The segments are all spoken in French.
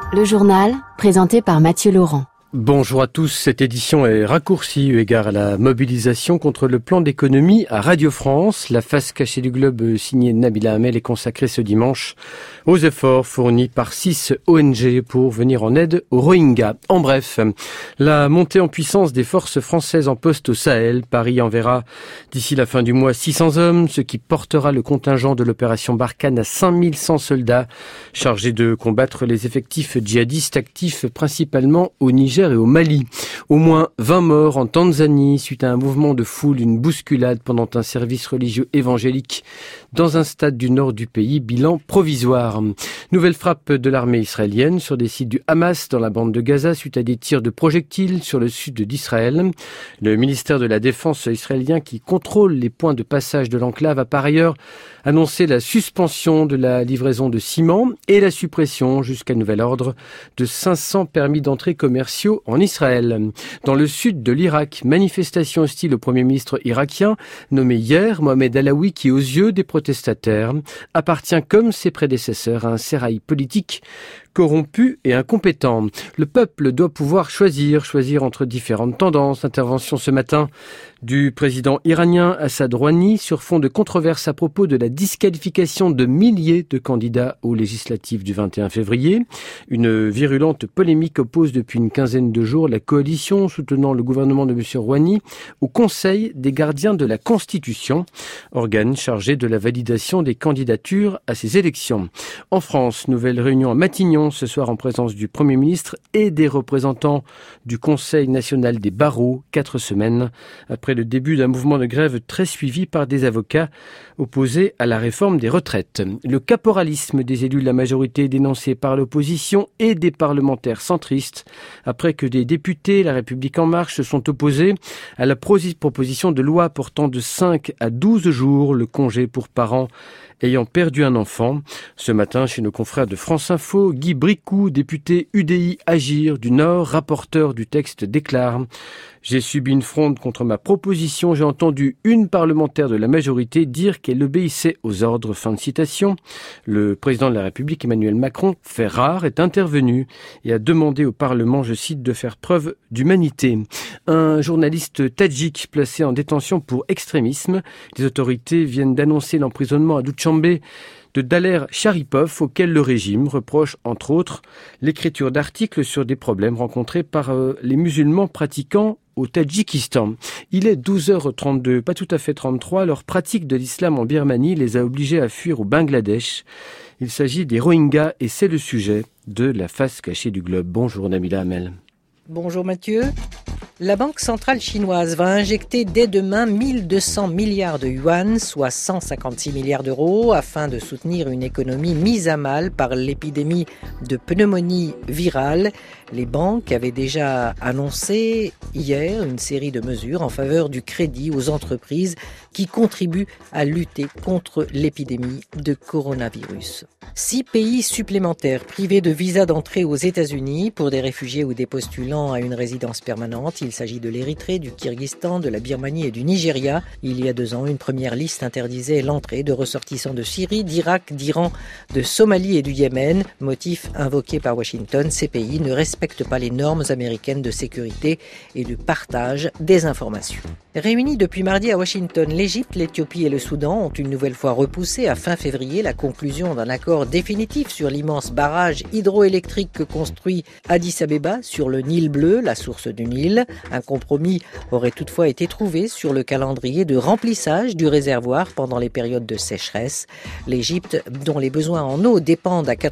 Le journal, présenté par Mathieu Laurent. Bonjour à tous, cette édition est raccourcie eu égard à la mobilisation contre le plan d'économie à Radio France. La face cachée du globe signée Nabila Hamel est consacrée ce dimanche aux efforts fournis par 6 ONG pour venir en aide aux Rohingyas. En bref, la montée en puissance des forces françaises en poste au Sahel. Paris enverra d'ici la fin du mois 600 hommes, ce qui portera le contingent de l'opération Barkhane à 5100 soldats chargés de combattre les effectifs djihadistes actifs principalement au Niger et au Mali. Au moins 20 morts en Tanzanie suite à un mouvement de foule, une bousculade pendant un service religieux évangélique dans un stade du nord du pays, bilan provisoire. Nouvelle frappe de l'armée israélienne sur des sites du Hamas dans la bande de Gaza suite à des tirs de projectiles sur le sud d'Israël. Le ministère de la Défense israélien qui contrôle les points de passage de l'enclave a par ailleurs annoncé la suspension de la livraison de ciment et la suppression jusqu'à nouvel ordre de 500 permis d'entrée commerciaux en Israël. Dans le sud de l'Irak, manifestation hostile au Premier ministre irakien, nommé hier Mohamed Alaoui, qui aux yeux des protestataires appartient comme ses prédécesseurs à un sérail politique corrompu et incompétent. Le peuple doit pouvoir choisir entre différentes tendances. Intervention ce matin du président iranien Assad Rouhani sur fond de controverse à propos de la disqualification de milliers de candidats aux législatives du 21 février. Une virulente polémique oppose depuis une quinzaine de jours la coalition soutenant le gouvernement de M. Rouhani au Conseil des gardiens de la Constitution, organe chargé de la validation des candidatures à ces élections. En France, nouvelle réunion à Matignon ce soir en présence du Premier ministre et des représentants du Conseil national des barreaux, 4 semaines après le début d'un mouvement de grève très suivi par des avocats opposés à la réforme des retraites. Le caporalisme des élus de la majorité dénoncé par l'opposition et des parlementaires centristes après que des députés La République En Marche se sont opposés à la proposition de loi portant de 5 à 12 jours le congé pour parents ayant perdu un enfant. Ce matin, chez nos confrères de France Info, Guy Bricout, député UDI Agir du Nord, rapporteur du texte, déclare « J'ai subi une fronde contre ma proposition. J'ai entendu une parlementaire de la majorité dire qu'elle obéissait aux ordres. » Fin de citation. Le président de la République, Emmanuel Macron, fait rare, est intervenu et a demandé au Parlement, je cite, de faire preuve d'humanité. Un journaliste tadjik placé en détention pour extrémisme. Les autorités viennent d'annoncer l'emprisonnement à Doutchanbé de Daler Sharipov, auquel le régime reproche, entre autres, l'écriture d'articles sur des problèmes rencontrés par les musulmans pratiquants au Tadjikistan. Il est 12h32, pas tout à fait 33, leur pratique de l'islam en Birmanie les a obligés à fuir au Bangladesh. Il s'agit des Rohingyas et c'est le sujet de la face cachée du globe. Bonjour Nabila Hamel. Bonjour Mathieu. La Banque centrale chinoise va injecter dès demain 1200 milliards de yuan, soit 156 milliards d'euros, afin de soutenir une économie mise à mal par l'épidémie de pneumonie virale. Les banques avaient déjà annoncé hier une série de mesures en faveur du crédit aux entreprises qui contribuent à lutter contre l'épidémie de coronavirus. 6 pays supplémentaires privés de visa d'entrée aux États-Unis pour des réfugiés ou des postulants à une résidence permanente. Il s'agit de l'Érythrée, du Kyrgyzstan, de la Birmanie et du Nigeria. Il y a 2 ans, une première liste interdisait l'entrée de ressortissants de Syrie, d'Irak, d'Iran, de Somalie et du Yémen. Motif invoqué par Washington, ces pays ne respectent pas les normes américaines de sécurité et de partage des informations. Réunis depuis mardi à Washington, l'Égypte, l'Éthiopie et le Soudan ont une nouvelle fois repoussé à fin février la conclusion d'un accord définitif sur l'immense barrage hydroélectrique que construit Addis Abeba sur le Nil bleu, la source du Nil. Un compromis aurait toutefois été trouvé sur le calendrier de remplissage du réservoir pendant les périodes de sécheresse. L'Égypte, dont les besoins en eau dépendent à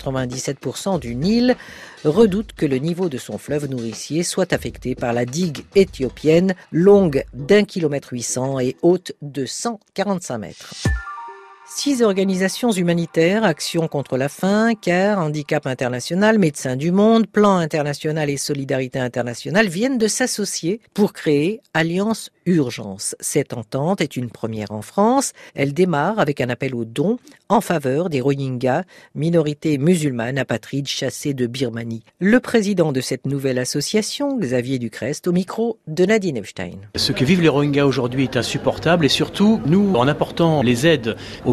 97% du Nil, redoute que le niveau de son fleuve nourricier soit affecté par la digue éthiopienne, longue d'1,8 km et haute de 145 mètres. 6 organisations humanitaires, Action contre la faim, CARE, Handicap International, Médecins du Monde, Plan International et Solidarité Internationale viennent de s'associer pour créer Alliance Urgence. Cette entente est une première en France. Elle démarre avec un appel aux dons en faveur des Rohingyas, minorité musulmane apatride chassée de Birmanie. Le président de cette nouvelle association, Xavier Ducrest, au micro de Nadine Epstein. Ce que vivent les Rohingyas aujourd'hui est insupportable et surtout, nous, en apportant les aides aux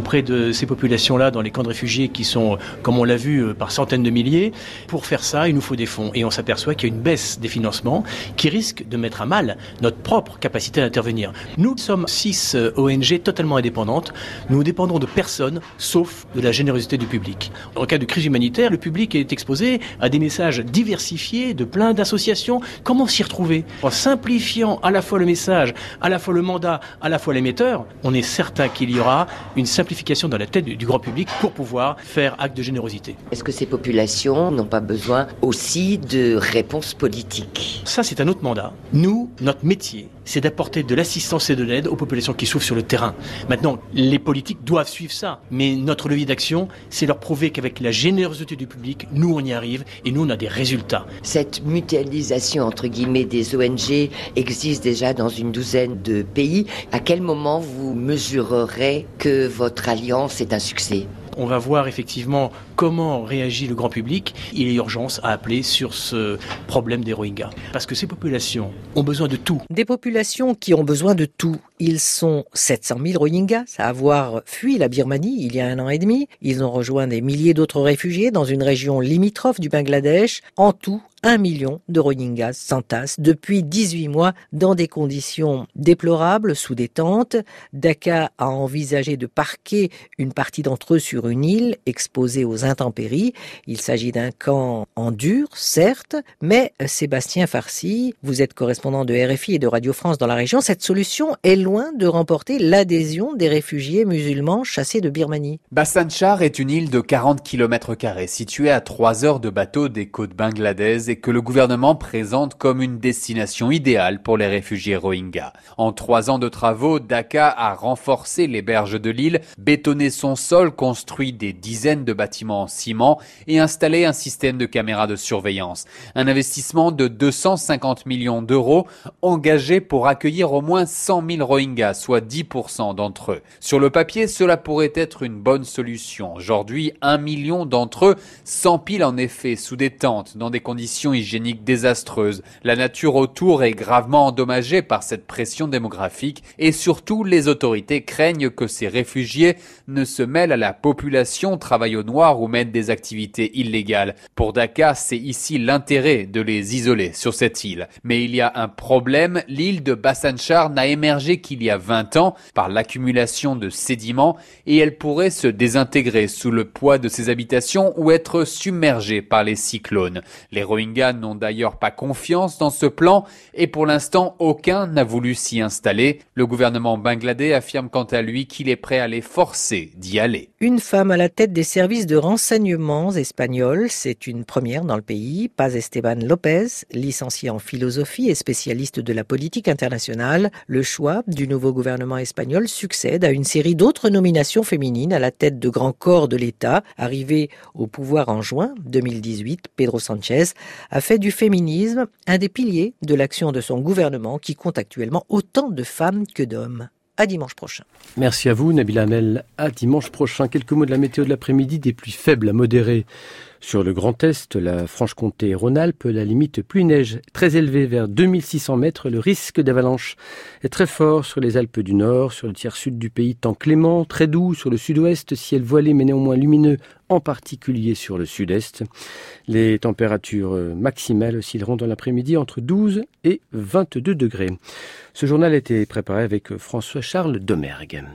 auprès de ces populations-là dans les camps de réfugiés qui sont, comme on l'a vu, par centaines de milliers. Pour faire ça, il nous faut des fonds. Et on s'aperçoit qu'il y a une baisse des financements qui risque de mettre à mal notre propre capacité d'intervenir. Nous sommes 6 ONG totalement indépendantes. Nous dépendons de personne, sauf de la générosité du public. En cas de crise humanitaire, le public est exposé à des messages diversifiés de plein d'associations. Comment s'y retrouver ? En simplifiant à la fois le message, à la fois le mandat, à la fois l'émetteur, on est certain qu'il y aura une simplification dans la tête du grand public pour pouvoir faire acte de générosité. Est-ce que ces populations n'ont pas besoin aussi de réponses politiques ? Ça, c'est un autre mandat. Nous, notre métier, c'est d'apporter de l'assistance et de l'aide aux populations qui souffrent sur le terrain. Maintenant, les politiques doivent suivre ça. Mais notre levier d'action, c'est leur prouver qu'avec la générosité du public, nous, on y arrive et nous, on a des résultats. Cette mutualisation, entre guillemets, des ONG existe déjà dans une douzaine de pays. À quel moment vous mesurerez que votre alliance est un succès ? On va voir effectivement comment réagit le grand public. Il y a urgence à appeler sur ce problème des Rohingyas. Parce que ces populations ont besoin de tout. Des populations qui ont besoin de tout. Ils sont 700 000 Rohingyas à avoir fui la Birmanie il y a 1 an et demi. Ils ont rejoint des milliers d'autres réfugiés dans une région limitrophe du Bangladesh. En tout, 1 million de Rohingyas s'entassent depuis 18 mois dans des conditions déplorables sous des tentes. Dhaka a envisagé de parquer une partie d'entre eux sur une île exposée aux intempéries. Il s'agit d'un camp en dur, certes, mais Sébastien Farsi, vous êtes correspondant de RFI et de Radio France dans la région, cette solution est loin de remporter l'adhésion des réfugiés musulmans chassés de Birmanie. Bhasan Char est une île de 40 km² située à 3 heures de bateau des côtes bangladaises et que le gouvernement présente comme une destination idéale pour les réfugiés Rohingyas. En 3 ans de travaux, Dhaka a renforcé les berges de l'île, bétonné son sol, construit des dizaines de bâtiments en ciment et installé un système de caméras de surveillance. Un investissement de 250 millions d'euros engagé pour accueillir au moins 100 000 Rohingyas, soit 10% d'entre eux. Sur le papier, cela pourrait être une bonne solution. Aujourd'hui, 1 million d'entre eux s'empilent en effet sous des tentes dans des conditions hygiéniques désastreuses. La nature autour est gravement endommagée par cette pression démographique et surtout les autorités craignent que ces réfugiés ne se mêlent à la population, travaillent au noir ou mènent des activités illégales. Pour Dhaka, c'est ici l'intérêt de les isoler sur cette île. Mais il y a un problème, l'île de Bhasan Char n'a émergé qu'il y a 20 ans par l'accumulation de sédiments et elle pourrait se désintégrer sous le poids de ses habitations ou être submergée par les cyclones. Les Rohingyas n'ont d'ailleurs pas confiance dans ce plan et pour l'instant aucun n'a voulu s'y installer. Le gouvernement bangladais affirme quant à lui qu'il est prêt à les forcer d'y aller. Une femme à la tête des services de renseignements espagnols, c'est une première dans le pays. Paz Esteban Lopez, licenciée en philosophie et spécialiste de la politique internationale. Le choix du nouveau gouvernement espagnol succède à une série d'autres nominations féminines à la tête de grands corps de l'État. Arrivé au pouvoir en juin 2018, Pedro Sánchez a fait du féminisme un des piliers de l'action de son gouvernement qui compte actuellement autant de femmes que d'hommes. À dimanche prochain. Merci à vous, Nabila Amel. À dimanche prochain. Quelques mots de la météo de l'après-midi, des pluies faibles à modérées sur le Grand Est, la Franche-Comté et Rhône-Alpes. La limite pluie-neige très élevée vers 2600 mètres. Le risque d'avalanche est très fort sur les Alpes du Nord, sur le tiers sud du pays. Temps clément, très doux sur le sud-ouest, ciel voilé mais néanmoins lumineux, en particulier sur le sud-est. Les températures maximales oscilleront dans l'après-midi entre 12 et 22 degrés. Ce journal a été préparé avec François-Charles Domergue.